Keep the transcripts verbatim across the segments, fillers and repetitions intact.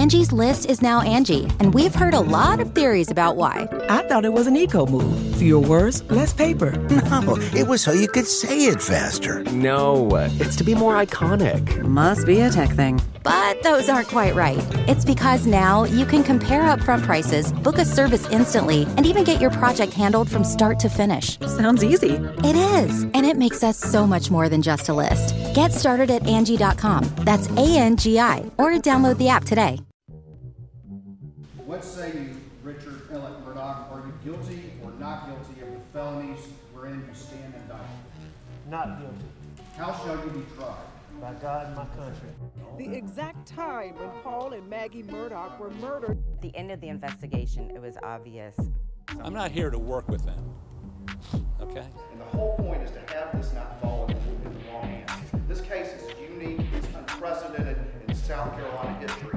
Angie's List is now Angie, and we've heard a lot of theories about why. I thought it was an eco move. Fewer words, less paper. No, it was so you could say it faster. No, it's to be more iconic. Must be a tech thing. But those aren't quite right. It's because now you can compare upfront prices, book a service instantly, and even get your project handled from start to finish. Sounds easy. It is, and it makes us so much more than just a list. Get started at Angie dot com. That's A N G I, or download the app today. What say you, Richard Ellett Murdaugh? Are you guilty or not guilty of the felonies wherein you stand indicted? Not guilty. How shall you be tried? By God and my country. The exact time when Paul and Maggie Murdaugh were murdered. At the end of the investigation, it was obvious. I'm not here to work with them, okay? And the whole point is to have this not fall into the wrong hands. This case is unique, it's unprecedented in South Carolina history.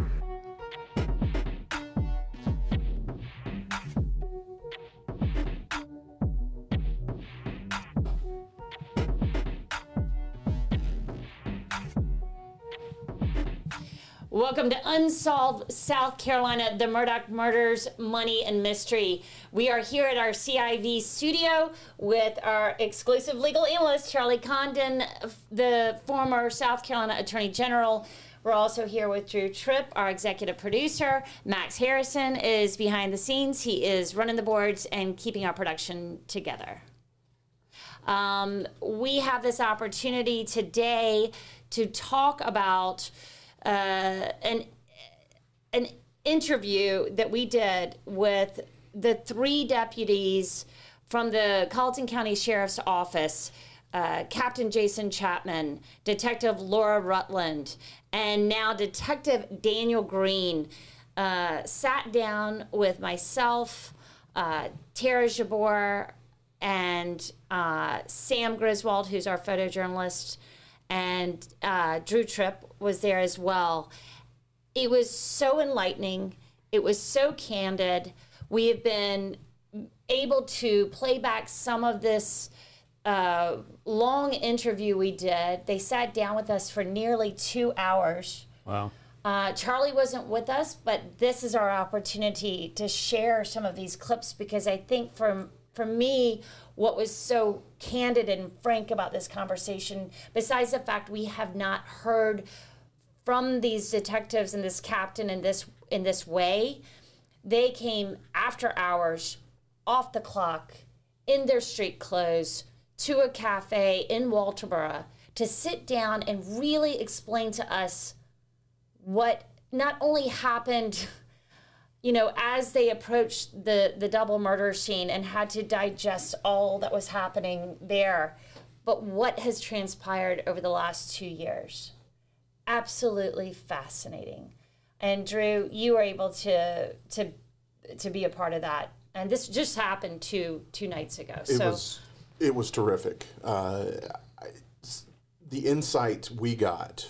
Welcome to Unsolved South Carolina, the Murdaugh Murders, Money and Mystery. We are here at our C I V studio with our exclusive legal analyst, Charlie Condon, the former South Carolina Attorney General. We're also here with Drew Tripp, our executive producer. Max Harrison is behind the scenes. He is running the boards and keeping our production together. Um, we have this opportunity today to talk about Uh, an an interview that we did with the three deputies from the Colleton County Sheriff's Office, uh, Captain Jason Chapman, Detective Laura Rutland, and now Detective Daniel Green, uh, sat down with myself, uh, Tara Jabor, and uh, Sam Griswold, who's our photojournalist, and uh, Drew Tripp was there as well. It was so enlightening. It was so candid. We have been able to play back some of this uh, long interview we did. They sat down with us for nearly two hours. Wow. Uh, Charlie wasn't with us, but this is our opportunity to share some of these clips because I think for, for me, what was so candid and frank about this conversation, besides the fact we have not heard from these detectives and this captain in this in this way, they came after hours, off the clock, in their street clothes, to a cafe in Walterboro to sit down and really explain to us what not only happened, you know, as they approached the, the double murder scene and had to digest all that was happening there, but what has transpired over the last two years. Absolutely fascinating. And Drew, you were able to to to be a part of that. And this just happened two two nights ago. It so was it was terrific. Uh, I, the insight we got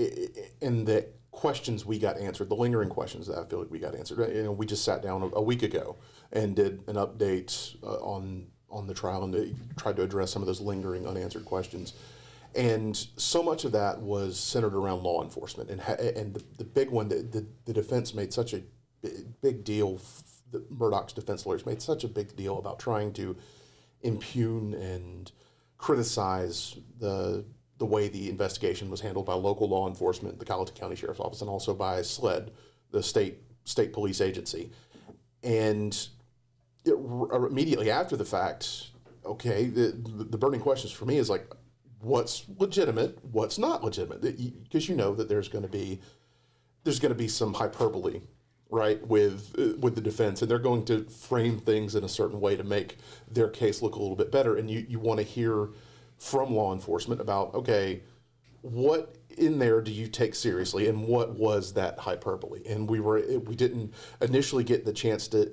and the questions we got answered, the lingering questions that I feel like we got answered. You know, we just sat down a, a week ago and did an update uh, on on the trial and tried to address some of those lingering unanswered questions. And so much of that was centered around law enforcement. And ha- and the, the big one, the, the, the defense made such a big deal, the Murdaugh's defense lawyers made such a big deal about trying to impugn and criticize the the way the investigation was handled by local law enforcement, the Colleton County Sheriff's Office, and also by SLED, the state state police agency. And it, r- immediately after the fact, okay, the, the burning questions for me is like, what's legitimate, what's not legitimate? Because you know that there's going to be there's going to be some hyperbole, right, with uh, with the defense, and they're going to frame things in a certain way to make their case look a little bit better. And you, you want to hear from law enforcement about, okay, what in there do you take seriously, and what was that hyperbole? And we were we didn't initially get the chance to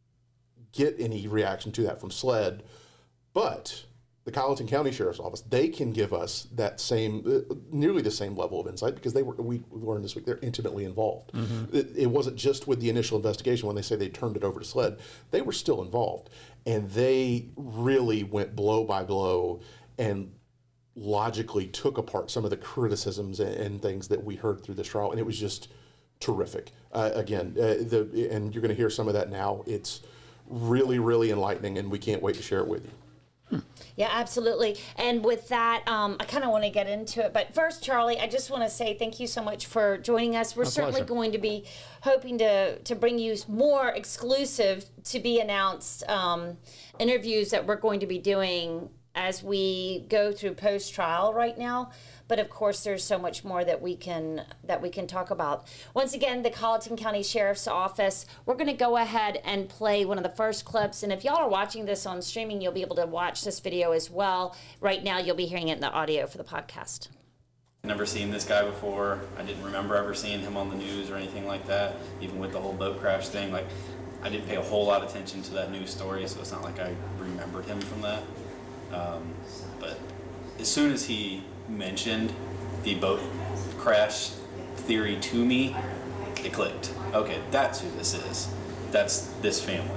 get any reaction to that from SLED, but the Colleton County Sheriff's Office, they can give us that same, uh, nearly the same level of insight because they were, we learned this week, they're intimately involved. Mm-hmm. It, it wasn't just with the initial investigation when they say they turned it over to SLED. They were still involved. And they really went blow by blow and logically took apart some of the criticisms and, and things that we heard through this trial. And it was just terrific. Uh, again, uh, the and you're going to hear some of that now. It's really, really enlightening, and we can't wait to share it with you. Yeah, absolutely. And with that, um, I kind of want to get into it. But first, Charlie, I just want to say thank you so much for joining us. We're My certainly pleasure. going to be hoping to, to bring you more exclusive to be announced um, interviews that we're going to be doing as we go through post-trial right now. But of course, there's so much more that we can that we can talk about. Once again, the Colleton County Sheriff's Office. We're going to go ahead and play one of the first clips. And if y'all are watching this on streaming, you'll be able to watch this video as well. Right now, you'll be hearing it in the audio for the podcast. Never seen this guy before. I didn't remember ever seeing him on the news or anything like that. Even with the whole boat crash thing, like I didn't pay a whole lot of attention to that news story, so it's not like I remembered him from that. Um, but as soon as he mentioned the boat crash theory to me, it clicked. Okay, that's who this is. That's this family.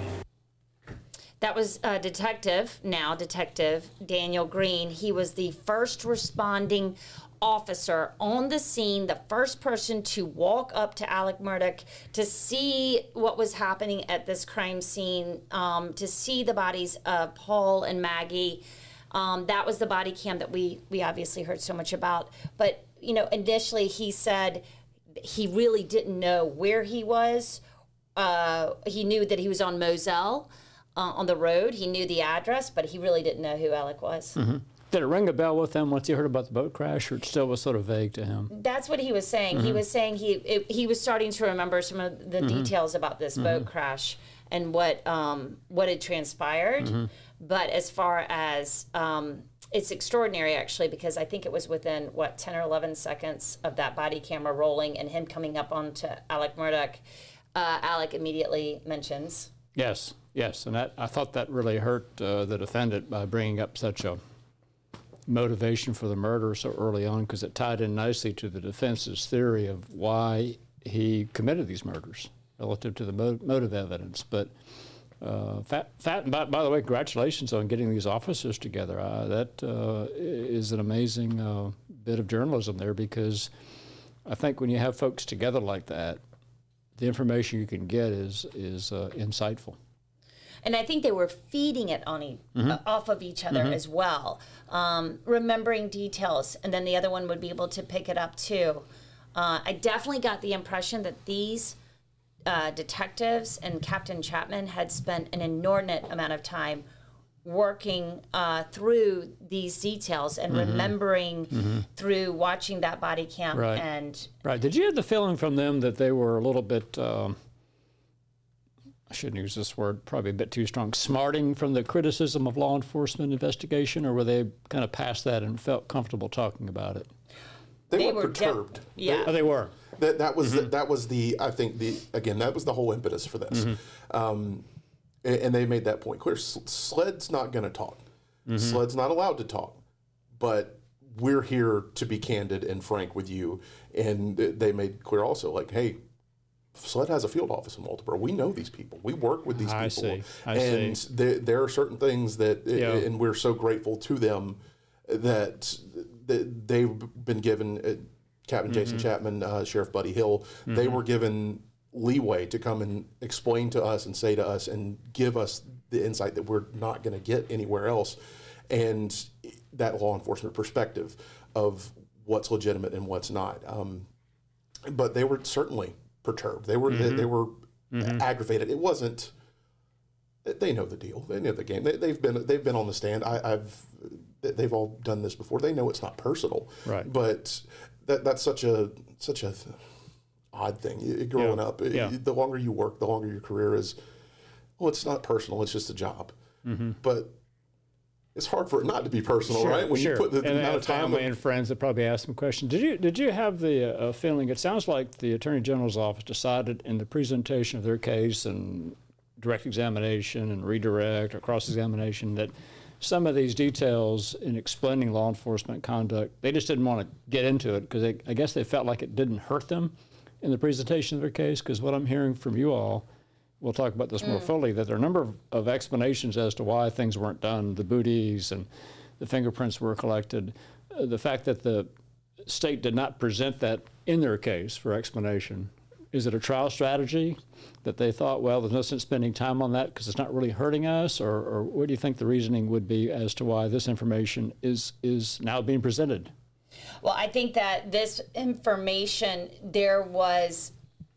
That was uh, Detective, now Detective Daniel Green. He was the first responding officer on the scene, the first person to walk up to Alec Murdaugh to see what was happening at this crime scene, um, to see the bodies of Paul and Maggie. Um, that was the body cam that we we obviously heard so much about. But, you know, initially he said he really didn't know where he was. Uh, he knew that he was on Moselle uh, on the road. He knew the address, but he really didn't know who Alec was. Mm-hmm. Did it ring a bell with him once he heard about the boat crash, or it still was sort of vague to him? That's what he was saying. Mm-hmm. He was saying he it, he was starting to remember some of the Mm-hmm. details about this Mm-hmm. boat crash and what um, what had transpired. Mm-hmm. But as far as um, it's extraordinary, actually, because I think it was within what ten or eleven seconds of that body camera rolling and him coming up onto Alec Murdaugh. Uh, Alec immediately mentions. Yes, yes, and that, I thought that really hurt uh, the defendant by bringing up such a motivation for the murder so early on, because it tied in nicely to the defense's theory of why he committed these murders relative to the mo- motive evidence. But uh, fat, fat, by, by the way, congratulations on getting these officers together. Uh, that uh, is an amazing uh, bit of journalism there, because I think when you have folks together like that, the information you can get is is uh, insightful. And I think they were feeding it on e- Mm-hmm. uh, off of each other Mm-hmm. as well, um, remembering details, and then the other one would be able to pick it up too. Uh, I definitely got the impression that these uh, detectives and Captain Chapman had spent an inordinate amount of time working uh, through these details and Mm-hmm. remembering Mm-hmm. through watching that body cam. Right. And Right. Did you have the feeling from them that they were a little bit, um, I shouldn't use this word, probably a bit too strong, smarting from the criticism of law enforcement investigation, or were they kind of past that and felt comfortable talking about it? They, They were, were de- perturbed. yeah. Oh, they were. That that was the, that was the I think the again that was the whole impetus for this, um, and, and they made that point clear. S- Sled's not going to talk. Sled's not allowed to talk, but we're here to be candid and frank with you. And th- they made clear also, like, hey, Sled has a field office in Walterboro. We know these people. We work with these I people, see. I and see. there there are certain things that, Yeah. and we're so grateful to them that, that they've been given. Uh, Captain Jason Chapman, uh, Sheriff Buddy Hill, they were given leeway to come and explain to us and say to us and give us the insight that we're not going to get anywhere else, and that law enforcement perspective of what's legitimate and what's not. Um, but they were certainly perturbed. They were they, they were aggravated. It wasn't. They know the deal. They know the game. They, they've been they've been on the stand. I, I've they've all done this before. They know it's not personal. Right. But that that's such a such a odd thing. You- Growing Yeah. up, Yeah. the longer you work, the longer your career is. Well, it's not personal. It's just a job. But it's hard for it not to be personal, Sure, right? When sure. you put the, the and amount they of have time. family and friends that probably ask some questions. Did you did you have the uh, feeling? It sounds like the Attorney General's office decided in the presentation of their case and direct examination and redirect or cross examination that some of these details in explaining law enforcement conduct, they just didn't want to get into it because I guess they felt like it didn't hurt them in the presentation of their case. Because what I'm hearing from you all, we'll talk about this more fully, that there are a number of, of explanations as to why things weren't done, the booties and the fingerprints were collected. Uh, the fact that the state did not present that in their case for explanation is it a trial strategy that they thought, well, there's no sense spending time on that because it's not really hurting us? Or, or what do you think the reasoning would be as to why this information is, is now being presented? Well, I think that this information, there was,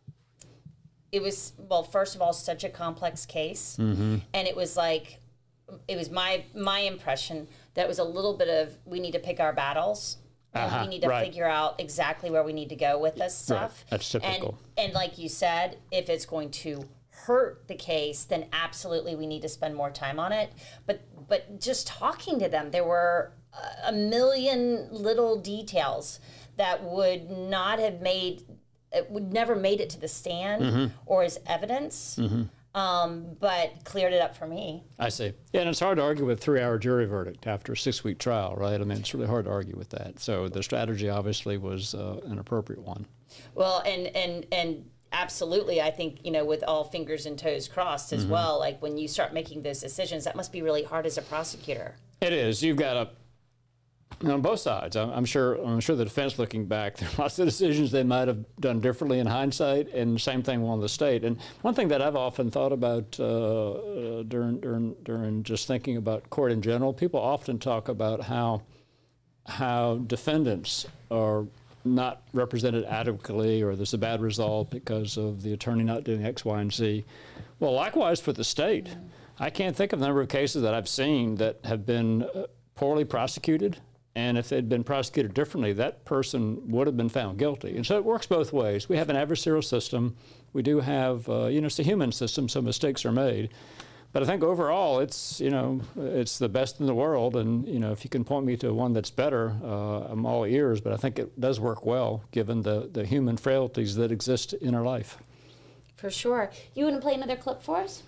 it was, well, first of all, such a complex case. Mm-hmm. And it was like, it was my my impression that it was a little bit of, we need to pick our battles. And uh-huh, we need to right. figure out exactly where we need to go with this stuff. Right. That's typical. And, and like you said, if it's going to hurt the case, then absolutely we need to spend more time on it. But but just talking to them, there were a million little details that would not have made, it would never made it to the stand mm-hmm. or as evidence. Mm-hmm. Um, but cleared it up for me. I see. Yeah, and it's hard to argue with a three-hour jury verdict after a six-week trial, right? I mean, it's really hard to argue with that. So the strategy obviously was uh, an appropriate one. Well, and and and absolutely, I think, you know, with all fingers and toes crossed as mm-hmm. well, like when you start making those decisions, that must be really hard as a prosecutor. It is. You've got to, on both sides. I'm, I'm sure. I'm sure the defense, looking back, there are lots of decisions they might have done differently in hindsight, and same thing on the state. And one thing that I've often thought about uh, uh, during during during just thinking about court in general, people often talk about how how defendants are not represented adequately, or there's a bad result because of the attorney not doing X, Y, and Z. Well, likewise for the state. Mm-hmm. I can't think of the number of cases that I've seen that have been uh, poorly prosecuted. And if they'd been prosecuted differently, that person would have been found guilty. And so it works both ways. We have an adversarial system. We do have, uh, you know, it's a human system, so mistakes are made. But I think overall, it's, you know, it's the best in the world. And, you know, if you can point me to one that's better, uh, I'm all ears. But I think it does work well, given the, the human frailties that exist in our life. For sure. You want to play another clip for us?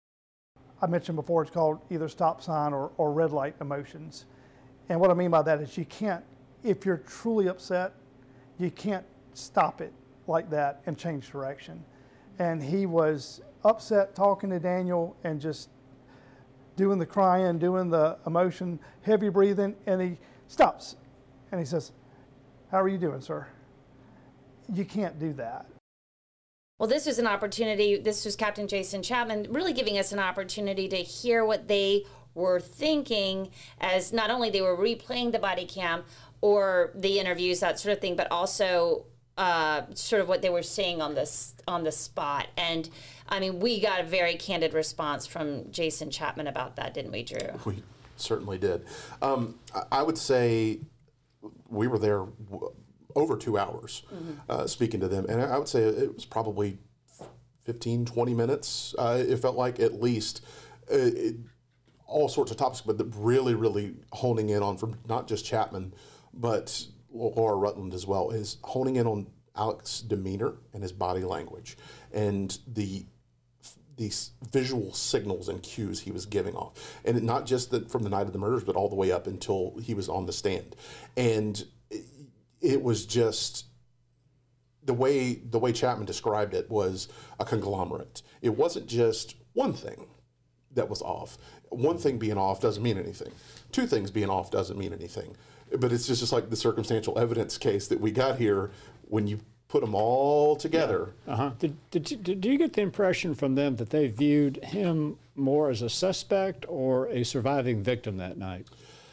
I mentioned before, it's called either stop sign or, or red light emotions. And what I mean by that is you can't, if you're truly upset, you can't stop it like that and change direction. And he was upset talking to Daniel and just doing the crying, doing the emotion, heavy breathing, and he stops. And he says, "How are you doing, sir?" You can't do that. Well, this was an opportunity, this was Captain Jason Chapman really giving us an opportunity to hear what they were thinking, as not only they were replaying the body cam or the interviews, that sort of thing, but also uh, sort of what they were saying on this on the spot. And I mean, we got a very candid response from Jason Chapman about that, didn't we, Drew? We certainly did. Um, I would say we were there w- over two hours mm-hmm. uh, speaking to them, and I would say it was probably fifteen, twenty minutes. Uh, it felt like at least. Uh, it, all sorts of topics, but really, really honing in on, from not just Chapman, but Laura Rutland as well, is honing in on Alex's demeanor and his body language and the these visual signals and cues he was giving off. And not just the, from the night of the murders, but all the way up until he was on the stand. And it, it was just, the way the way Chapman described it was a conglomerate. It wasn't just one thing that was off. One thing being off doesn't mean anything. Two things being off doesn't mean anything. But it's just, just like the circumstantial evidence case that we got here, when you put them all together. Yeah. Uh-huh. Did, did, you, did you get the impression from them that they viewed him more as a suspect or a surviving victim that night?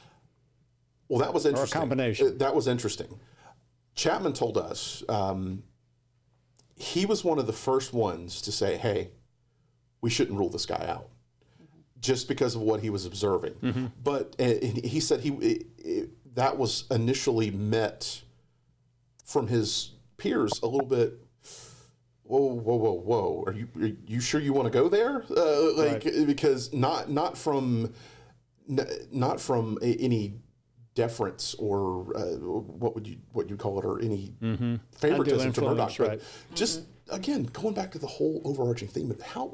Well, that was interesting. Or a combination. That was interesting. Chapman told us um, he was one of the first ones to say, hey, we shouldn't rule this guy out, just because of what he was observing. Mm-hmm. But uh, he said he it, it, that was initially met from his peers a little bit, whoa, whoa, whoa, whoa, are you are you sure you want to go there? Uh, like right. Because not not from not from any deference or uh, what would you what you call it, or any mm-hmm. favoritism to Murdaugh, right. But just mm-hmm. again going back to the whole overarching theme of how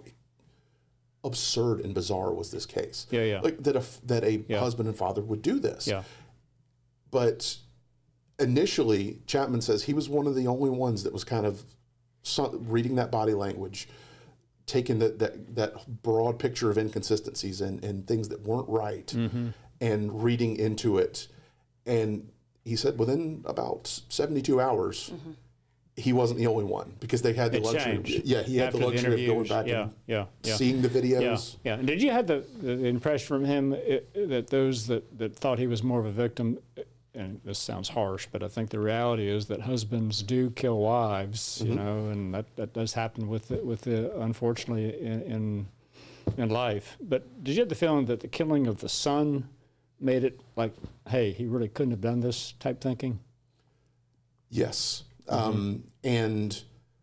absurd and bizarre was this case. Yeah, yeah. Like that a, that a yeah. husband and father would do this. Yeah. But initially, Chapman says he was one of the only ones that was kind of reading that body language, taking that that, that broad picture of inconsistencies and, and things that weren't right, mm-hmm. and reading into it. And he said within about seventy-two hours, mm-hmm. he wasn't the only one because they had the It luxury. changed Yeah, he had after the the luxury of going interviews. back Yeah, and yeah, yeah. seeing the videos. Yeah, yeah. And did you have the, the impression from him uh, that those that, that thought he was more of a victim, and this sounds harsh, but I think the reality is that husbands do kill wives, you Mhm. know, and that, that does happen with the, with the unfortunately in, in in life. But did you have the feeling that the killing of the son made it like, hey, he really couldn't have done this type thinking? Yes. Mm-hmm. Um, and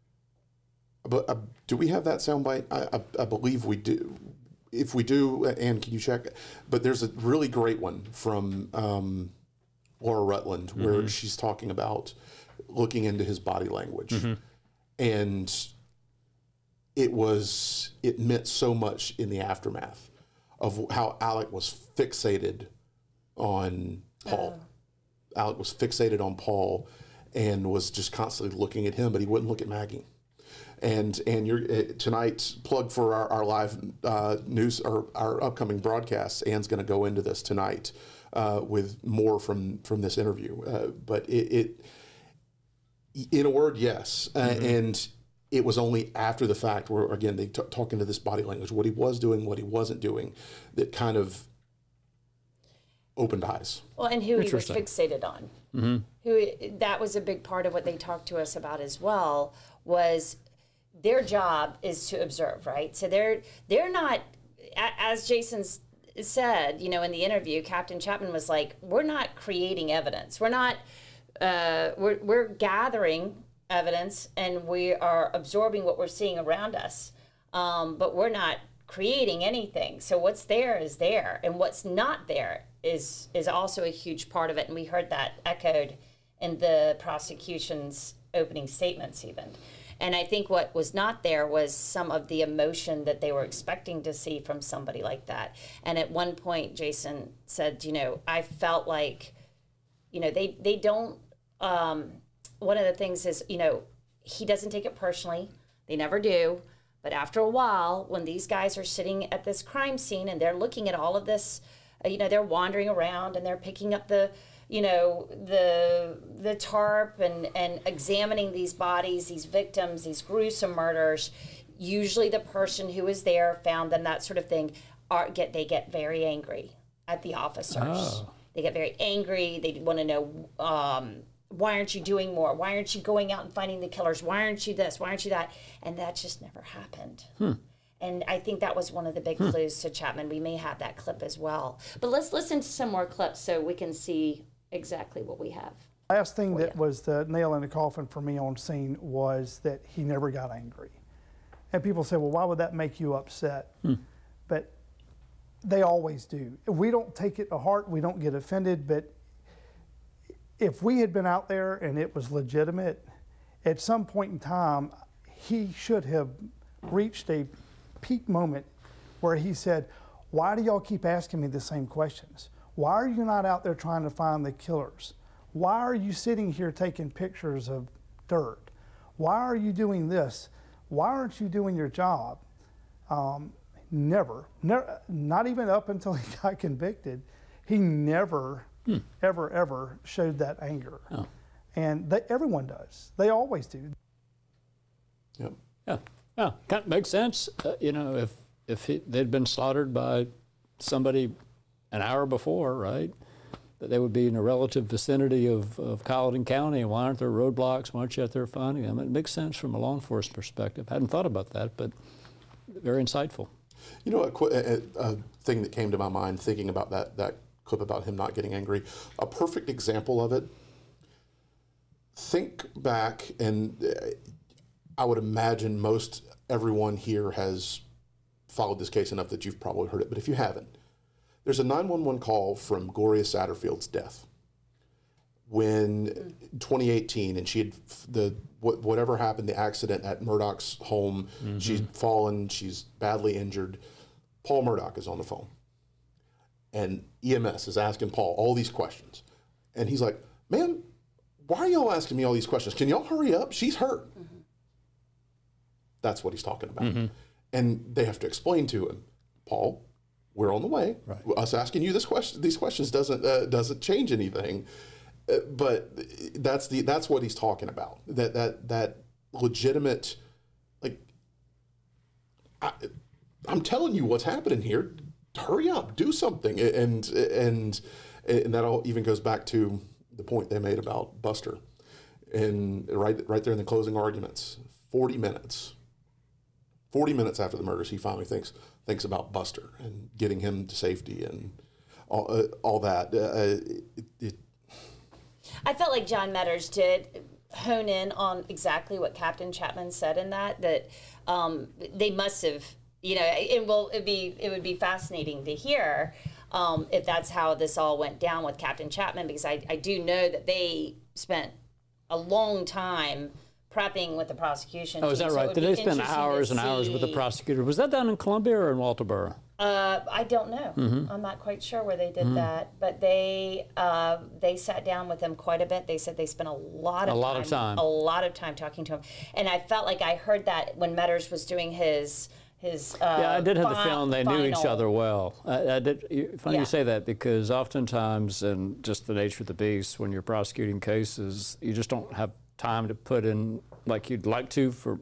but uh, do we have that soundbite? I, I, I believe we do. If we do, Ann, can you check? But there's a really great one from um, Laura Rutland where Mhm. she's talking about looking into his body language. Mhm. And it was, it meant so much in the aftermath of how Alec was fixated on Paul. Alec was fixated on Paul and was just constantly looking at him, but he wouldn't look at Maggie. And and you're uh, tonight's plug for our, our live uh, news or our upcoming broadcasts. Ann's going to go into this tonight uh, with more from from this interview. Uh, but it, it, in a word, yes. Uh, Mm-hmm. and it was only after the fact where again they t- talk into this body language, what he was doing, what he wasn't doing, that kind of opened eyes. Well, and who he was Interesting. fixated on. Mm-hmm. Who that was a big part of what they talked to us about as well, was their job is to observe, right? So they're they're not, a- as Jason s- said, you know, in the interview, Captain Chapman was like, we're not creating evidence. We're not, uh, we're, we're gathering evidence and we are absorbing what we're seeing around us, um, but we're not creating anything. So what's there is there, and what's not there is is also a huge part of it. And we heard that echoed in the prosecution's opening statements even. And I think what was not there was some of the emotion that they were expecting to see from somebody like that. And at one point, Jason said, you know, I felt like, you know, they, they don't, um, one of the things is, you know, he doesn't take it personally. They never do. But after a while, when these guys are sitting at this crime scene and they're looking at all of this, uh, you know, they're wandering around and they're picking up the, you know, the the tarp and, and examining these bodies, these victims, these gruesome murders. Usually the person who is there, found them, that sort of thing, are get they get very angry at the officers. Oh. They get very angry. They want to know, um, why aren't you doing more? Why aren't you going out and finding the killers? Why aren't you this? Why aren't you that? And that just never happened. Hmm. And I think that was one of the big Hmm. clues to Chapman. We may have that clip as well. But let's listen to some more clips so we can see exactly what we have. Last thing that was the nail in the coffin for me on scene was that he never got angry. And people say, well, why would that make you upset? Hmm. But they always do. We don't take it to heart, we don't get offended, but if we had been out there and it was legitimate, at some point in time, he should have reached a peak moment where he said, why do y'all keep asking me the same questions? Why are you not out there trying to find the killers? Why are you sitting here taking pictures of dirt? Why are you doing this? Why aren't you doing your job? Um, never, never, not even up until he got convicted, he never, hmm. ever, ever showed that anger. Oh. And they, everyone does. They always do. Yep. Yeah. Yeah. Kind of makes sense. Uh, you know, if if he, they'd been slaughtered by somebody an hour before, right, that they would be in a relative vicinity of, of Colleton County, and why aren't there roadblocks? Why aren't you out there finding them? It makes sense from a law enforcement perspective. I hadn't thought about that, but very insightful. You know, a, a, a thing that came to my mind thinking about that, that clip about him not getting angry, a perfect example of it, think back, and I would imagine most everyone here has followed this case enough that you've probably heard it, but if you haven't, there's a nine one one call from Gloria Satterfield's death when twenty eighteen, and she had the whatever happened, the accident at Murdoch's home, mm-hmm. she's fallen, she's badly injured. Paul Murdoch is on the phone, and E M S is asking Paul all these questions, and he's like, "Man, why are y'all asking me all these questions? Can y'all hurry up? She's hurt." Mm-hmm. That's what he's talking about, mm-hmm. and they have to explain to him, Paul, we're on the way. Right. Us asking you this question, these questions doesn't uh, doesn't change anything. Uh, but that's the that's what he's talking about. That that that legitimate, like, I, I'm telling you what's happening here. Hurry up, do something, and and and that all even goes back to the point they made about Buster, and right right there in the closing arguments, forty minutes. forty minutes after the murders, he finally thinks thinks about Buster and getting him to safety and all uh, all that. Uh, it, it, I felt like John Metters did hone in on exactly what Captain Chapman said in that, that um, they must have, you know, it will it'd be it would be fascinating to hear um, if that's how this all went down with Captain Chapman, because I, I do know that they spent a long time prepping with the prosecution. Oh, is team, that so it right? would Did be they spend interesting hours to and hours with the see- prosecutor? Was that done in Columbia or in Walterboro? Uh, I don't know. Mhm. I'm not quite sure where they did Mhm. that, but they uh, they sat down with him quite a bit. They said they spent a lot of A time, lot of time. a lot of time talking to him, and I felt like I heard that when Metters was doing his his. Uh, Yeah, I did have the fi- feeling they knew each final- other well. I, I did. you- Funny Yeah. you say that, because oftentimes, and just the nature of the beast, when you're prosecuting cases, you just don't have time to put in like you'd like to for,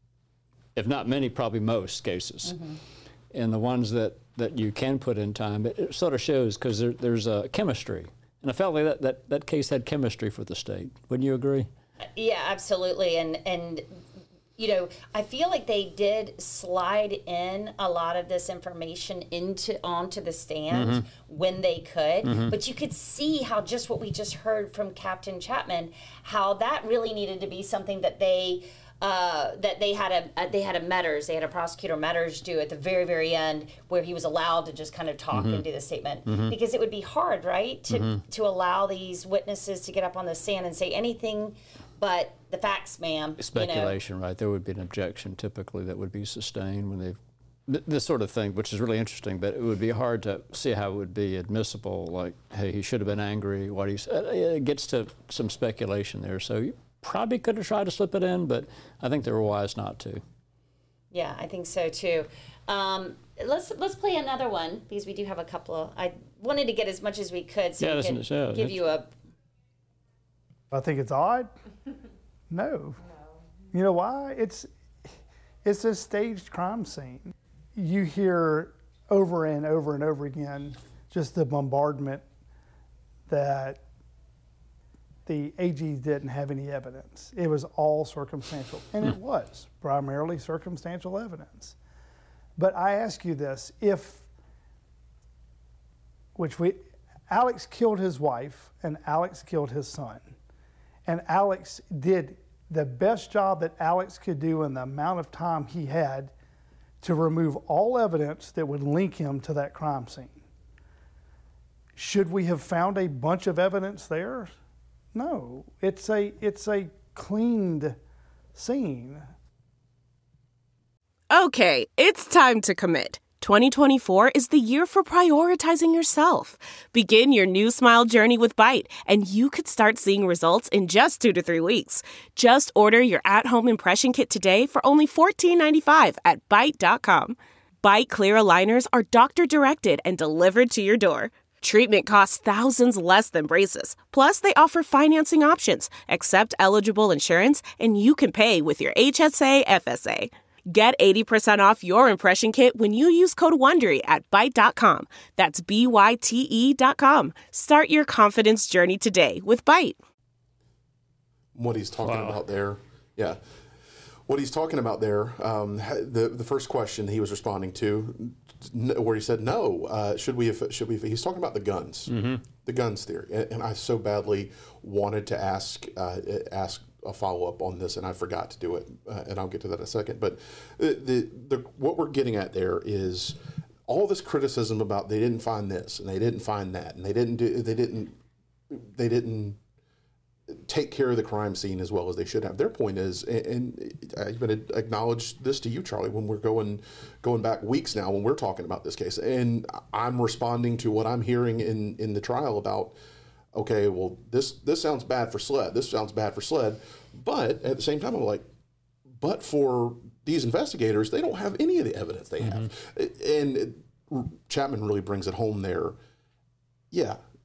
if not many, probably most cases. Mhm. And the ones that, that you can put in time, it, it sort of shows, because there, there's a chemistry. And I felt like that, that, that case had chemistry for the state. Wouldn't you agree? Yeah, absolutely, and and. You know, I feel like they did slide in a lot of this information into onto the stand Mhm. when they could, Mhm. but you could see how just what we just heard from Captain Chapman, how that really needed to be something that they uh, that they had a uh, they had a Metters, they had a prosecutor Metters do at the very very end, where he was allowed to just kind of talk Mhm. and do the statement, Mhm. because it would be hard, right, to Mm-hmm. Mhm. to allow these witnesses to get up on the stand and say anything but the facts, ma'am. You know? Speculation, right? There would be an objection typically that would be sustained when they've th- this sort of thing, which is really interesting, but it would be hard to see how it would be admissible. Like, hey, he should have been angry. What he's uh, it gets to some speculation there. So you probably could have tried to slip it in, but I think they were wise not to. Yeah, I think so too. Um, let's let's play another one, because we do have a couple of. I wanted to get as much as we could, so Yeah, we listen, could yeah, give it's- you a. I think it's odd. No. You know why? It's it's a staged crime scene. You hear over and over and over again just the bombardment that the A Gs didn't have any evidence. It was all circumstantial, and it was primarily circumstantial evidence. But I ask you this: if, which we, Alex killed his wife and Alex killed his son, and Alex did the best job that Alex could do in the amount of time he had to remove all evidence that would link him to that crime scene. Should we have found a bunch of evidence there? No, it's a it's a cleaned scene. Okay, it's time to commit. twenty twenty-four is the year for prioritizing yourself. Begin your new smile journey with Byte, and you could start seeing results in just two to three weeks. Just order your at-home impression kit today for only fourteen ninety-five at byte dot com. Byte clear aligners are doctor-directed and delivered to your door. Treatment costs thousands less than braces. Plus, they offer financing options, accept eligible insurance, and you can pay with your H S A F S A. Get eighty percent off your impression kit when you use code WONDERY at byte dot com. That's B Y T E dot com. Start your confidence journey today with Byte. what he's talking Wow. about there, yeah, what he's talking about there, um, the the first question he was responding to, n- where he said, no, uh, should we have, should we have, he's talking about the guns, Mhm. the guns theory. And, and I so badly wanted to ask, uh, ask a follow-up on this, and I forgot to do it, uh, and I'll get to that in a second. But the, the, the what we're getting at there is all this criticism about they didn't find this, and they didn't find that, and they didn't do, they didn't, they didn't take care of the crime scene as well as they should have. Their point is, and, and I even acknowledge this to you, Charlie, when we're going going back weeks now when we're talking about this case, and I'm responding to what I'm hearing in in the trial about, okay, well, this this sounds bad for SLED, this sounds bad for SLED, but at the same time, I'm like, but for these investigators, they don't have any of the evidence they have. And Chapman really brings it home there. Yeah,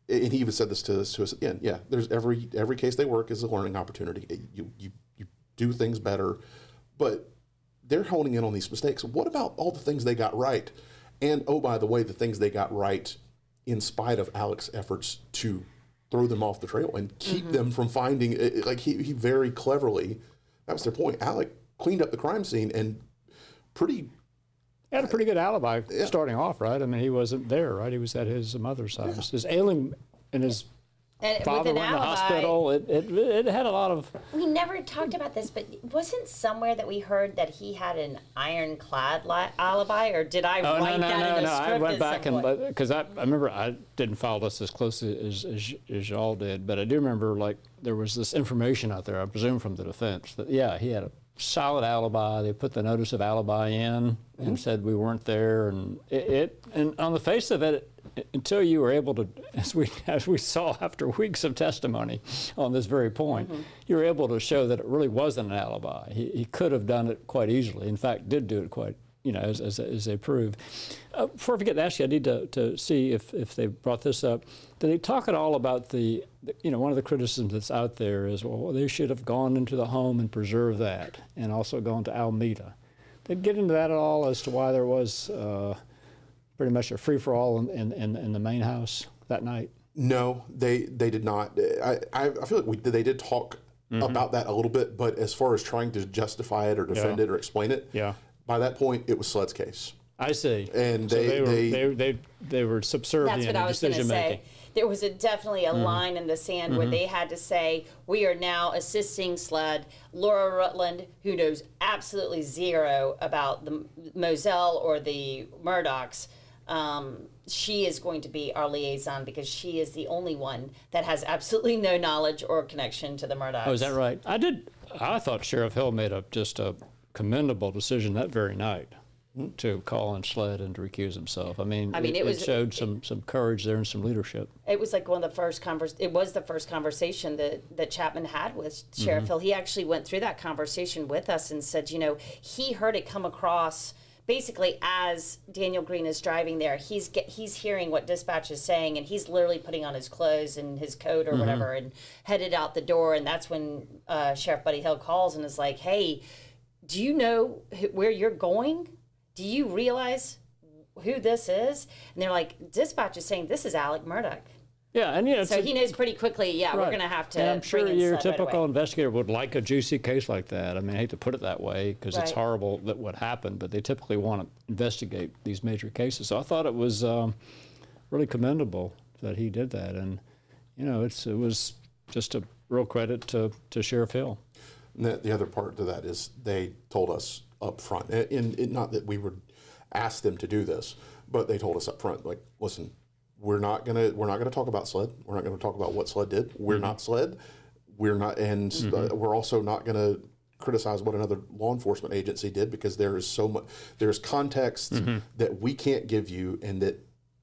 and he even said this to us, to us again, yeah, there's every every case they work is a learning opportunity. You, you, you do things better, but they're honing in on these mistakes. What about all the things they got right? And, oh, by the way, the things they got right in spite of Alec's efforts to throw them off the trail and keep mm-hmm. them from finding, like he, he very cleverly, that was their point. Alec cleaned up the crime scene and pretty... He had a pretty good alibi yeah. starting off, right? I mean, he wasn't there, right? He was at his mother's house. Yeah. His ailing and his and father were in the hospital. It, it, it had a lot of... We never talked about this, but wasn't somewhere that we heard that he had an ironclad li- alibi, or did I oh, write no, no, that no, in no. a script I went back and, point? because I, I remember I didn't follow this as closely as, as, as y'all did, but I do remember, like, there was this information out there, I presume from the defense, that, yeah, he had a solid alibi. They put the notice of alibi in mm-hmm. and said we weren't there, and it, it and on the face of it, it, until you were able to, as we as we saw after weeks of testimony on this very point, mm-hmm. you were able to show that it really wasn't an alibi. He, he could have done it quite easily. In fact, did do it quite, you know, as as, as they proved. Uh, before I forget to ask you, I need to, to see if if they brought this up. Did they talk at all about the, you know, one of the criticisms that's out there is, well, they should have gone into the home and preserved that, and also gone to Alameda. Did they get into that at all as to why there was uh, pretty much a free-for-all in, in, in, in the main house that night? No, they they did not. I, I feel like we they did talk mm-hmm. about that a little bit, but as far as trying to justify it or defend yeah. it or explain it, yeah. by that point, it was Sled's case. I see. And so they, they, were, they, they, they, they were subservient That's what I was going to say. There was a, definitely a mm-hmm. line in the sand mm-hmm. where they had to say, we are now assisting Sled. Laura Rutland, who knows absolutely zero about the Moselle or the Murdochs, um, she is going to be our liaison because she is the only one that has absolutely no knowledge or connection to the Murdochs. Oh, is that right? I did. I thought Sheriff Hill made a just a commendable decision that very night to call on Sled and to recuse himself. I mean, I mean, it, it, was, it showed some, some courage there and some leadership. It was like one of the first convers. It was the first conversation that, that Chapman had with Sheriff mm-hmm. Hill. He actually went through that conversation with us and said, you know, he heard it come across basically as Daniel Green is driving there. He's get, he's hearing what dispatch is saying, and he's literally putting on his clothes and his coat or mm-hmm. whatever and headed out the door. And that's when uh, Sheriff Buddy Hill calls and is like, hey, do you know where you're going? Do you realize who this is? And they're like, dispatch is saying this is Alec Murdoch. Yeah, and you know, so a, he knows pretty quickly. Yeah, right. We're going to have to. And I'm sure bring your in typical right investigator would like a juicy case like that. I mean, I hate to put it that way because right. it's horrible that what happened, but they typically want to investigate these major cases. So I thought it was um, really commendable that he did that, and you know, it's it was just a real credit to to Sheriff Hill. And the, the other part to that is they told us up front, and, and not that we would ask them to do this, but they told us up front, like, listen, we're not gonna we're not gonna talk about Sled. We're not gonna talk about what Sled did. We're mm-hmm. not Sled. We're not, and mm-hmm. uh, we're also not gonna criticize what another law enforcement agency did because there is so much there's context mm-hmm. that we can't give you, and that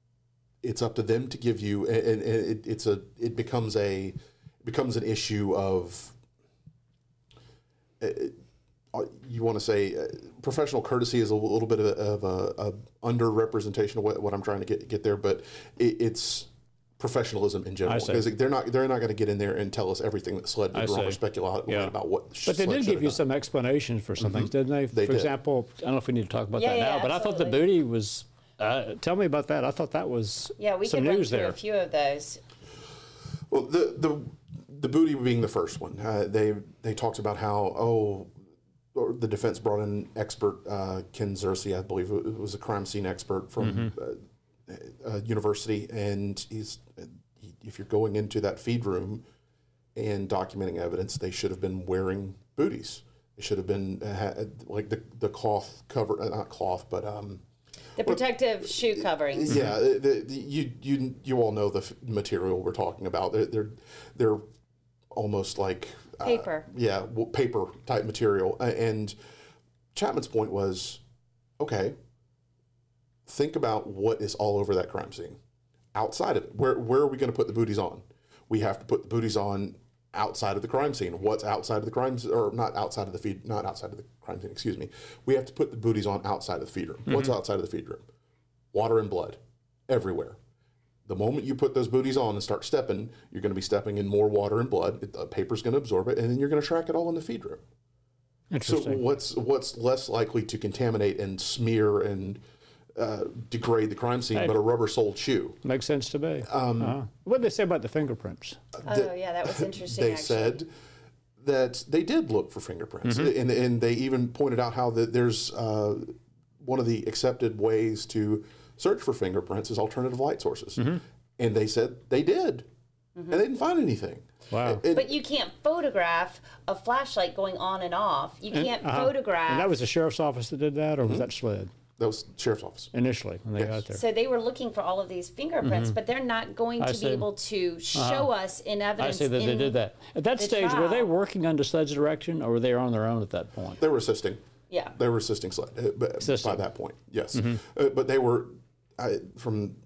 it's up to them to give you, and, and it, it's a it becomes a it becomes an issue of. It, you want to say uh, professional courtesy is a little bit of a, of a, a underrepresentation of what, what I'm trying to get get there, but it, it's professionalism in general because they're not they're not going to get in there and tell us everything that Sled did wrong or speculate yeah. about what. But they Sled did give you done. some explanations for some mm-hmm. things, didn't they? They for did. example, I don't know if we need to talk about yeah, that yeah, now, but absolutely. I thought the booty was. Uh, tell me about that. I thought that was yeah. We some can news run through there. a few of those. Well, the the the booty being the first one, uh, they they talked about how oh. Or the defense brought in expert uh, Ken Zersi, I believe it was a crime scene expert from mm-hmm. uh, a university, and he's he, if you're going into that feed room and documenting evidence, they should have been wearing booties. They should have been uh, had, like the the cloth cover, uh, not cloth, but um, the protective what, shoe coverings. Yeah, the, the, you you you all know the f- material we're talking about. They're they're, they're almost like. Paper. Uh, yeah, well, paper type material. Uh, and Chapman's point was, okay, think about what is all over that crime scene. Outside of it, where where are we going to put the booties on? We have to put the booties on outside of the crime scene. What's outside of the crime, or not outside of the feed, not outside of the crime scene, excuse me. We have to put the booties on outside of the feed room. Mm-hmm. What's outside of the feed room? Water and blood everywhere. The moment you put those booties on and start stepping, you're going to be stepping in more water and blood. It, the paper's going to absorb it, and then you're going to track it all in the feed room. So what's what's less likely to contaminate and smear and uh, degrade the crime scene, hey, but a rubber-soled shoe? Makes sense to me. Um, uh-huh. What did they say about the fingerprints? Oh, yeah, that was interesting, They actually. said that they did look for fingerprints, Mm-hmm. and, and they even pointed out how that there's uh, one of the accepted ways to search for fingerprints is alternative light sources. Mm-hmm. And they said they did, Mm-hmm. and they didn't find anything. Wow. And, But you can't photograph a flashlight going on and off. You And- can't uh-huh. photograph. And that was the sheriff's office that did that, or was that SLED? That was sheriff's office. Initially, when they Yes. got there. So they were looking for all of these fingerprints, Mhm. but they're not going I to see. be able to show Uh-huh. us in I evidence. see that they in did that. At that the stage, trial. were they working under SLED's direction, or were they on their own at that point? They were assisting. Yeah. They were assisting SLED uh, but Assisting. by that point, yes. Mhm. Uh, but they were, I, from,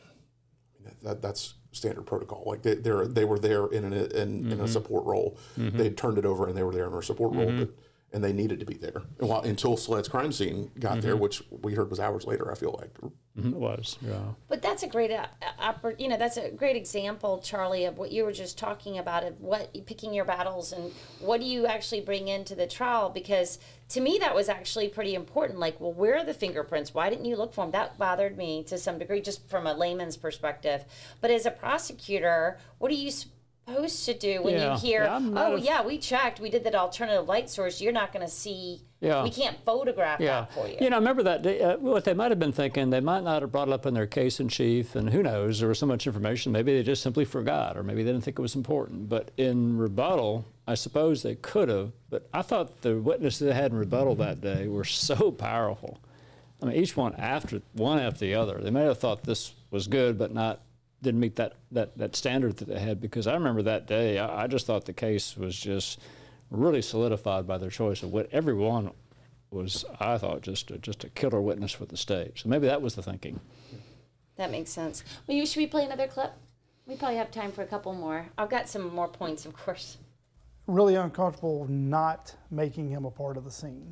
that, that's standard protocol. Like they they're, they were there in, an, in, in a Mhm. support role. Mhm. They turned it over and they were there in a support role, Mhm. but, and they needed to be there. And while, until SLED's crime scene got there, Mhm. which we heard was hours later, I feel like. Mhm, It was, yeah. But that's a great, uh, oppor- you know, that's a great example, Charlie, of what you were just talking about, of what picking your battles and what do you actually bring into the trial? Because to me, that was actually pretty important. Like, well, where are the fingerprints? Why didn't you look for them? That bothered me to some degree, just from a layman's perspective. But as a prosecutor, what are you supposed to do when Yeah. you hear, Yeah, I'm not oh, a- yeah, we checked, we did that alternative light source. You're not going to see, Yeah. we can't photograph Yeah. that for you. You know, I remember that day, uh, what they might have been thinking, they might not have brought it up in their case in chief, and who knows, there was so much information, maybe they just simply forgot, or maybe they didn't think it was important. But in rebuttal, I suppose they could have, but I thought the witnesses they had in rebuttal that day were so powerful. I mean, each one after one after the other. They may have thought this was good, but not didn't meet that, that, that standard that they had, because I remember that day, I, I just thought the case was just really solidified by their choice of what everyone was, I thought, just a, just a killer witness for the state. So maybe that was the thinking. That makes sense. Well, you, should we play another clip? We probably have time for a couple more. I've got some more points, of course. Really uncomfortable not making him a part of the scene.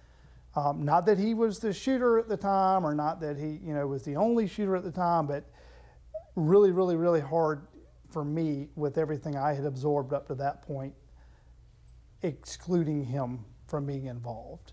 Um, not that he was the shooter at the time, or not that he, you know, was the only shooter at the time, but really, really, really hard for me with everything I had absorbed up to that point, excluding him from being involved.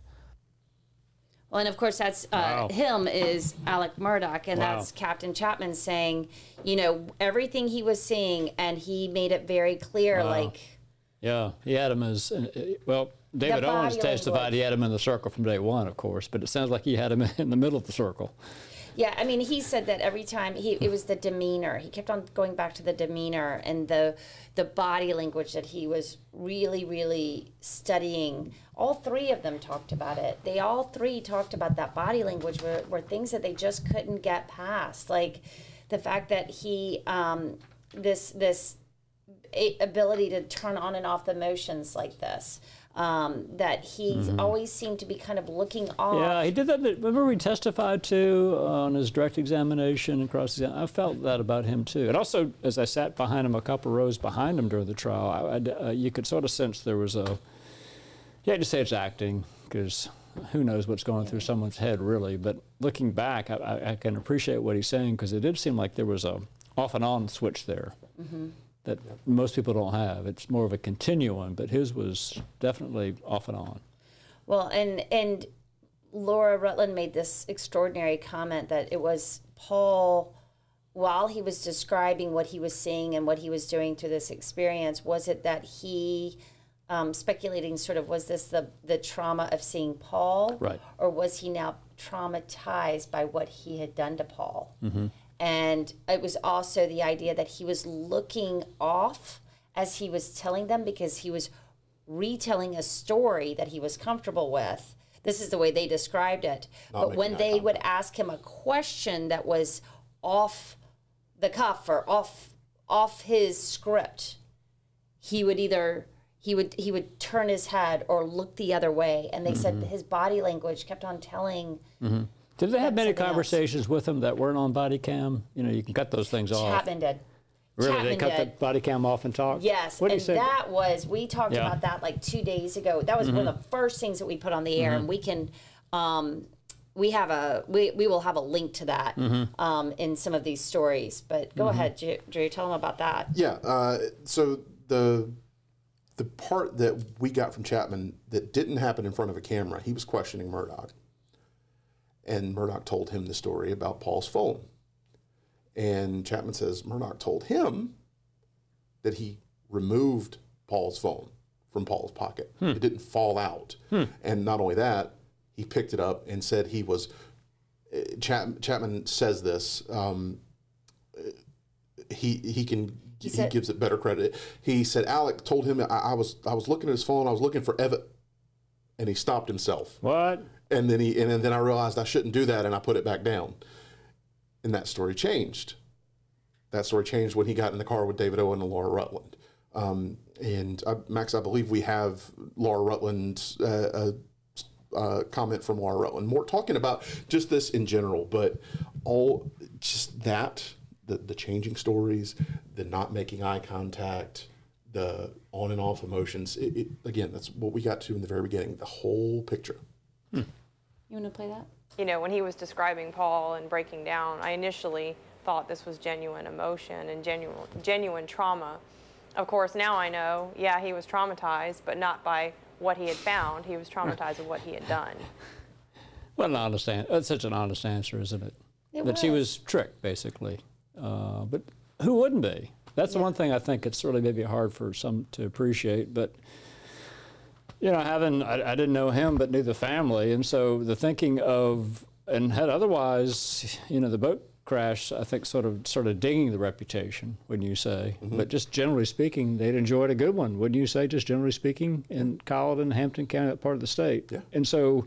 Well, and of course, that's uh, Wow. him is Alec Murdaugh, and Wow. that's Captain Chapman saying, you know, everything he was seeing, and he made it very clear, Wow. like, Yeah, he had him as, uh, well, David The Owens body testified language. he had him in the circle from day one, of course, but it sounds like he had him in the middle of the circle. yeah, I mean, he said that every time he, it was the demeanor. He kept on going back to the demeanor and the the body language that he was really, really studying. All three of them talked about it. They all three talked about that body language were, were things that they just couldn't get past. Like the fact that he, um, this this a- ability to turn on and off the emotions like this. Um, that he's Mhm. always seemed to be kind of looking off. Yeah, he did that. Remember we testified to on his direct examination and cross examination. I felt that about him too. And also, as I sat behind him, a couple rows behind him during the trial, I, I, uh, you could sort of sense there was a. You had to say it's acting, because who knows what's going through someone's head really. But looking back, I, I, I can appreciate what he's saying, because it did seem like there was a off and on switch there. Mm-hmm. That most people don't have. It's more of a continuum, but his was definitely off and on. Well, and and Laura Rutland made this extraordinary comment that it was Paul, while he was describing what he was seeing and what he was doing through this experience, was it that he, um, speculating sort of, was this the, the trauma of seeing Paul? Right. Or was he now traumatized by what he had done to Paul? Mm-hmm. And it was also the idea that he was looking off as he was telling them, because he was retelling a story that he was comfortable with. This is the way they described it. Not but making when eye they would ask him a question that was off the cuff or off off his script, he would either he would he would turn his head or look the other way. And they Mhm. said his body language kept on telling. Mm-hmm. Did they have many something else. conversations with him that weren't on body cam? You know, you can cut those things off. Chapman did. Really, Chapman they cut did. the body cam off and talk? Yes, What did and he say? that was, we talked Yeah. about that like two days ago. That was one of the first things that we put on the air, Mhm. and we can, um, we have a we, we will have a link to that Mhm. um, in some of these stories. But go Mhm. ahead, Drew, Drew, tell them about that. Yeah. Uh, so the the part that we got from Chapman that didn't happen in front of a camera, he was questioning Murdaugh, and Murdaugh told him the story about Paul's phone, and Chapman says Murdaugh told him that he removed Paul's phone from Paul's pocket. Hmm. It didn't fall out, Hmm. and not only that, he picked it up and said he was. Chap, Chapman says this. Um, he he can. He He, said- gives it better credit. He said Alec told him I, I was I was looking at his phone. I was looking for Evan, and he stopped himself. What? And then he and then I realized I shouldn't do that, and I put it back down. And that story changed. That story changed when he got in the car with David Owen and Laura Rutland. Um, and I, Max, I believe we have Laura Rutland's uh, uh, uh, comment from Laura Rutland, more talking about just this in general, but all just that. The, the changing stories, the not making eye contact, the on and off emotions. It, it, again, that's what we got to in the very beginning, the whole picture. You want to play that? You know, when he was describing Paul and breaking down, I initially thought this was genuine emotion and genuine, genuine trauma. Of course, now I know, yeah, he was traumatized, but not by what he had found. He was traumatized with what he had done. What an honest answer. That's such an honest answer, isn't it? It that she was. was tricked, basically. Uh, but who wouldn't be? That's the one thing I think it's really maybe hard for some to appreciate. But, you know, having, I, I didn't know him, but knew the family. And so the thinking of, and had otherwise, you know, the boat crash, I think, sort of sort of dinging the reputation, wouldn't you say? Mm-hmm. But just generally speaking, they'd enjoyed a good one, wouldn't you say, just generally speaking, in Colleton, Hampton County, that part of the state. Yeah. And so,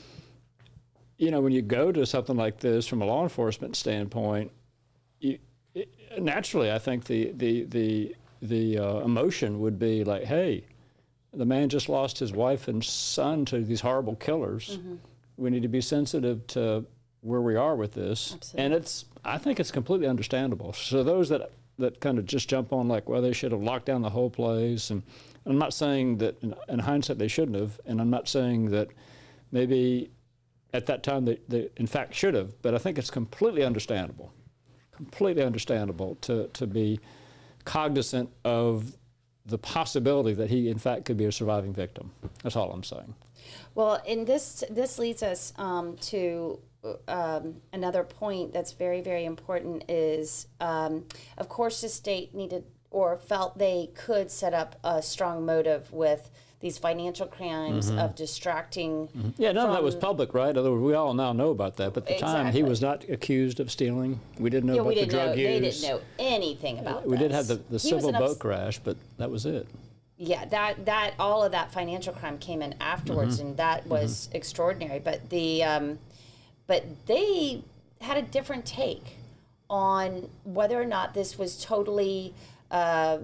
you know, when you go to something like this from a law enforcement standpoint, you, it, naturally, I think the the the the uh, emotion would be like, "Hey, the man just lost his wife and son to these horrible killers. Mm-hmm. We need to be sensitive to where we are with this." Absolutely. And it's, I think, it's completely understandable. So those that that kind of just jump on like, well, they should have locked down the whole place, and I'm not saying that in, in hindsight they shouldn't have, and I'm not saying that maybe at that time they, they in fact should have, but I think it's completely understandable. Completely understandable to, to be cognizant of the possibility that he, in fact, could be a surviving victim. That's all I'm saying. Well, and this this leads us um, to um, another point that's very, very important is, um, of course, the state needed or felt they could set up a strong motive with these financial crimes Mhm. of distracting. Mm-hmm. Yeah, none of that was from- public, right? Otherwise, we all now know about that. But at the time, he Exactly. was not accused of stealing. We didn't know Yeah, about we the didn't drug know. They use. didn't know anything about We this. did have the, the He was civil an boat ups- crash, but that was it. Yeah, that that all of that financial crime came in afterwards, Mhm. and that was extraordinary. But the um, but they had a different take on whether or not this was totally uh,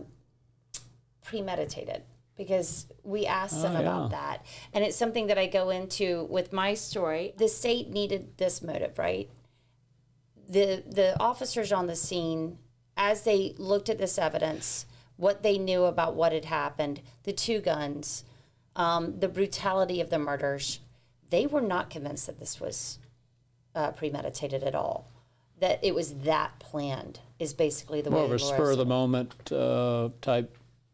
premeditated, because we asked them Oh, about yeah. that, and it's something that I go into with my story. The state needed this motive, right? The the officers on the scene, as they looked at this evidence, what they knew about what had happened, the two guns, um, the brutality of the murders, they were not convinced that this was uh, premeditated at all. That it was that planned is basically the More way of a Laura spur of said the it. moment uh, type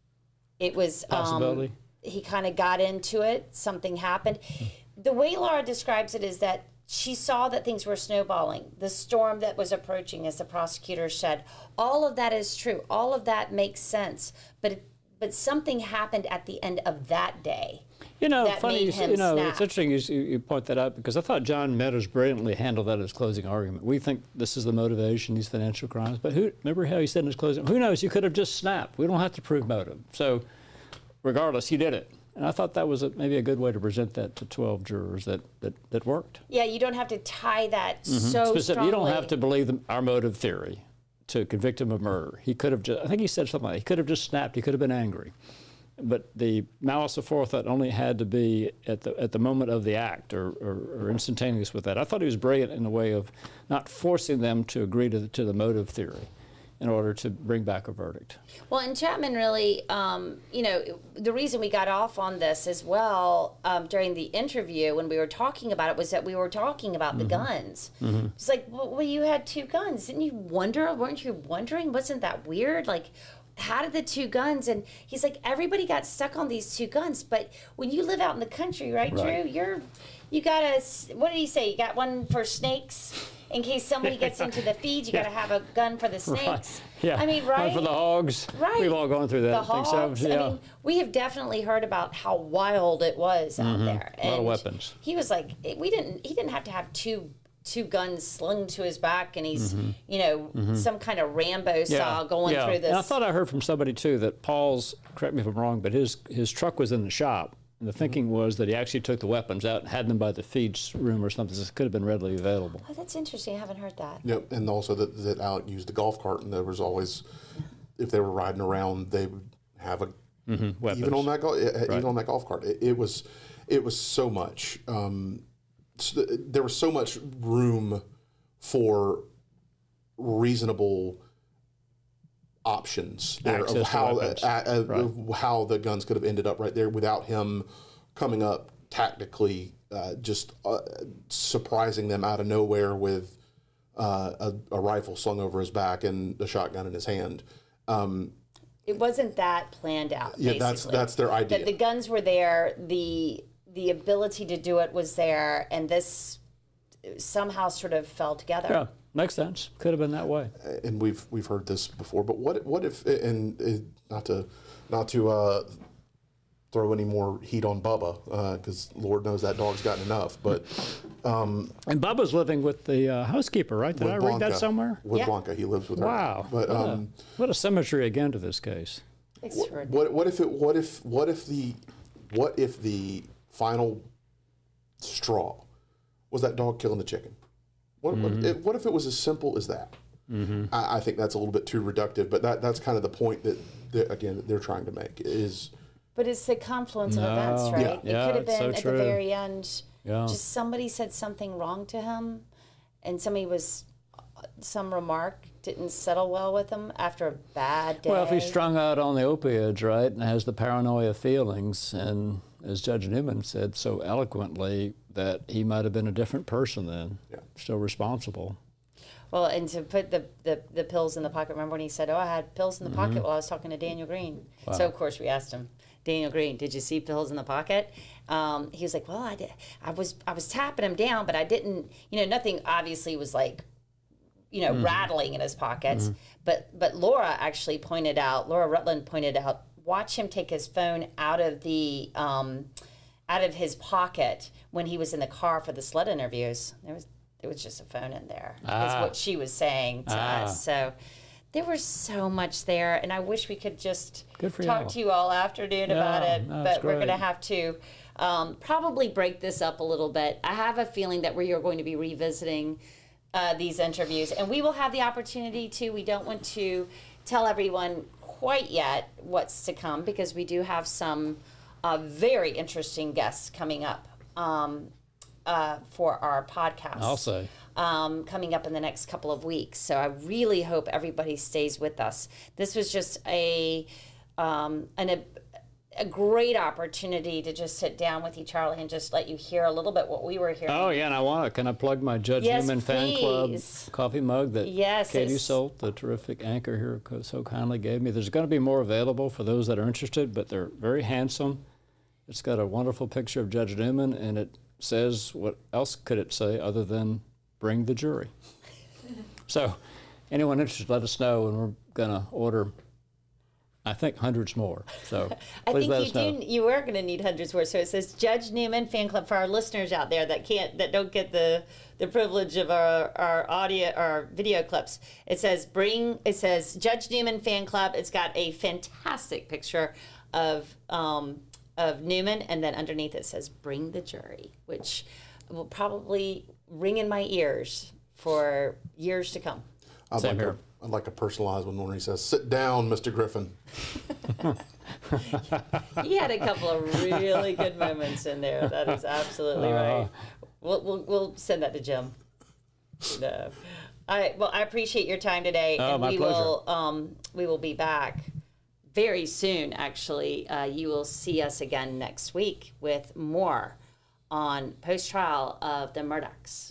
It was possibility. Um, he kind of got into it. Something happened. The way Laura describes it is that she saw that things were snowballing. The storm that was approaching, as the prosecutor said, all of that is true. All of that makes sense. But it, but something happened at the end of that day. You know, that funny, made you, him you know, snap. it's interesting you, you point that out, because I thought John Meadows brilliantly handled that in his closing argument. We think this is the motivation, these financial crimes, but who, remember how he said in his closing, who knows, you could have just snapped. We don't have to prove motive. So regardless, he did it. And I thought that was a, maybe a good way to present that to twelve jurors that, that, that worked. Yeah, you don't have to tie that Mhm. so Specific. strongly. You don't have to believe the, our motive theory to convict him of murder. He could have just, I think he said something like, he could have just snapped, he could have been angry. But the malice aforethought only had to be at the at the moment of the act, or, or, or instantaneous with that. I thought he was brilliant in the way of not forcing them to agree to the, to the motive theory. in order to bring back a verdict. Well, and Chapman really, um, you know, the reason we got off on this as well um, during the interview when we were talking about it was that we were talking about mm-hmm. the guns. Mm-hmm. It's like, well, well, you had two guns. Didn't you wonder? Weren't you wondering? Wasn't that weird? Like, how did the two guns? And he's like, everybody got stuck on these two guns. But when you live out in the country, right, right. Drew, you're, you got a, what did he say? You got one for snakes? In case somebody gets into the feeds, you yeah. got to have a gun for the snakes. Right. Yeah. I mean, right? One for the hogs. Right. We've all gone through that. The I think hogs. so. Yeah. I mean, we have definitely heard about how wild it was out mm-hmm. there. And a lot of weapons. He was like, we didn't. He didn't have to have two two guns slung to his back, and he's, mm-hmm. you know, mm-hmm. some kind of Rambo style yeah. going yeah. through this. And I thought I heard from somebody too that Paul's. Correct me if I'm wrong, but his his truck was in the shop. And the thinking was that he actually took the weapons out and had them by the feeds room or something. This could have been readily available. Oh, that's interesting. I haven't heard that. Yep, and also that, that Alec used the golf cart, and there was always, if they were riding around, they would have a mm-hmm. even on that golf right. even on that golf cart. It, it was it was so much. Um, so there was so much room for reasonable options there Access of how to uh, uh, right. of how the guns could have ended up right there without him coming up tactically, uh, just uh, surprising them out of nowhere with uh, a, a rifle slung over his back and a shotgun in his hand. Um, it wasn't that planned out. Yeah, basically. that's that's their idea. That the guns were there, the the ability to do it was there, and this somehow sort of fell together. Yeah. Makes sense. Could have been that way. And we've we've heard this before. But what what if and, and not to not to uh, throw any more heat on Bubba because uh, Lord knows that dog's gotten enough. But um, and Bubba's living with the uh, housekeeper, right? Did I Blanca, read that somewhere? With yeah. Blanca, he lives with her. Wow. But what, um, a, what a symmetry again to this case. What, what what if it what if what if the what if the final straw was that dog killing the chicken? What, mm-hmm. what, if, what if it was as simple as that? Mm-hmm. I, I think that's a little bit too reductive, but that, that's kind of the point that, that, again, that they're trying to make is... But it's the confluence no. of events, right? Yeah. It yeah, could have been so at true. the very end, yeah. just somebody said something wrong to him, and somebody was, some remark didn't settle well with him after a bad day. Well, if he's strung out on the opioids, right, and has the paranoia feelings, and as Judge Newman said so eloquently, that he might have been a different person then, yeah. still responsible. Well, and to put the, the, the pills in the pocket, remember when he said, oh, I had pills in the mm-hmm. pocket while I was talking to Daniel Green. Wow. So, of course, we asked him, Daniel Green, did you see pills in the pocket? Um, he was like, well, I did. I was, I was tapping him down, but I didn't, you know, nothing obviously was like, you know, mm-hmm. rattling in his pockets. Mm-hmm. But, but Laura actually pointed out, Laura Rutland pointed out, watch him take his phone out of the, um, out of his pocket when he was in the car for the sled interviews. There was there was just a phone in there. Ah. Is what she was saying to ah. us. So there was so much there, and I wish we could just talk you. to you all afternoon yeah, about it. But great. We're going to have to um, probably break this up a little bit. I have a feeling that we are going to be revisiting uh, these interviews, and we will have the opportunity to. We don't want to tell everyone quite yet what's to come because we do have some uh, very interesting guests coming up. Um, uh, for our podcast. I'll say. Um, coming up in the next couple of weeks. So I really hope everybody stays with us. This was just a um, an, a, a great opportunity to just sit down with you, Charlie, and just let you hear a little bit what we were hearing. Oh, yeah, and I want to, can I plug my Judge yes, Newman fan club coffee mug that yes, Katie Solt, the terrific anchor here, so kindly gave me. There's going to be more available for those that are interested, but they're very handsome. It's got a wonderful picture of Judge Newman, and it says, what else could it say other than bring the jury? So anyone interested, let us know, and we're going to order, I think, hundreds more. So I please think let you us know. Do, you are going to need hundreds more. So it says Judge Newman Fan Club for our listeners out there that can't, that don't get the the privilege of our, our audio, our video clips. It says bring. It says Judge Newman Fan Club. It's got a fantastic picture of um, of Newman, and then underneath it says "Bring the jury," which will probably ring in my ears for years to come. I'd Same like here. A, I'd like a personalized one where he says, "Sit down, Mister Griffin." He had a couple of really good moments in there. That is absolutely uh, right. We'll, we'll we'll send that to Jim. No. All right. Well, I appreciate your time today. Oh, and my we pleasure. will um, we will be back very soon, actually. Uh, you will see us again next week with more on post-trial of the Murdaughs.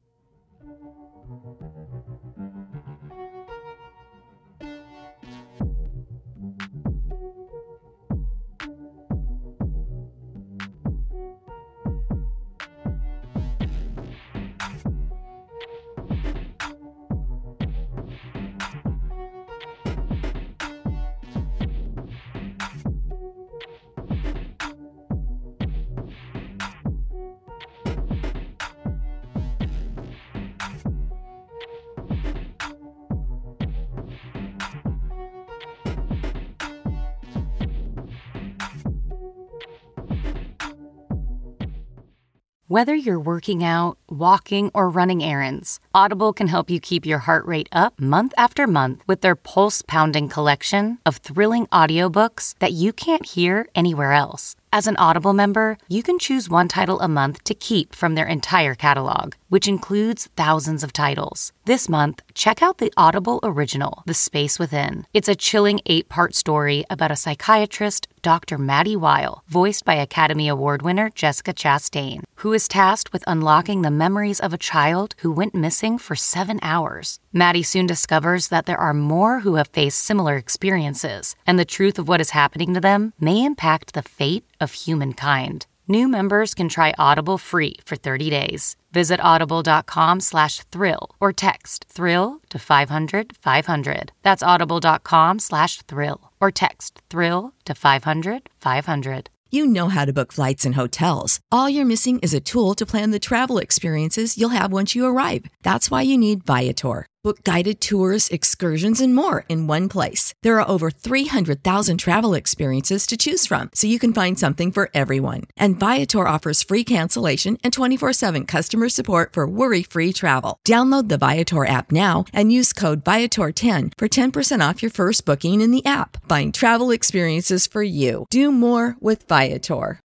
Whether you're working out, walking, or running errands, Audible can help you keep your heart rate up month after month with their pulse-pounding collection of thrilling audiobooks that you can't hear anywhere else. As an Audible member, you can choose one title a month to keep from their entire catalog, which includes thousands of titles. This month, check out the Audible original, The Space Within. It's a chilling eight-part story about a psychiatrist, Doctor Maddie Weil, voiced by Academy Award winner Jessica Chastain, who is tasked with unlocking the memories of a child who went missing for seven hours. Maddie soon discovers that there are more who have faced similar experiences, and the truth of what is happening to them may impact the fate of humankind. New members can try Audible free for thirty days. Visit audible.com slash thrill or text thrill to five hundred five hundred. That's audible.com slash thrill or text thrill to five hundred five hundred. You know how to book flights and hotels. All you're missing is a tool to plan the travel experiences you'll have once you arrive. That's why you need Viator. Book guided tours, excursions, and more in one place. There are over three hundred thousand travel experiences to choose from, so you can find something for everyone. And Viator offers free cancellation and twenty-four seven customer support for worry-free travel. Download the Viator app now and use code Viator ten for ten percent off your first booking in the app. Find travel experiences for you. Do more with Viator.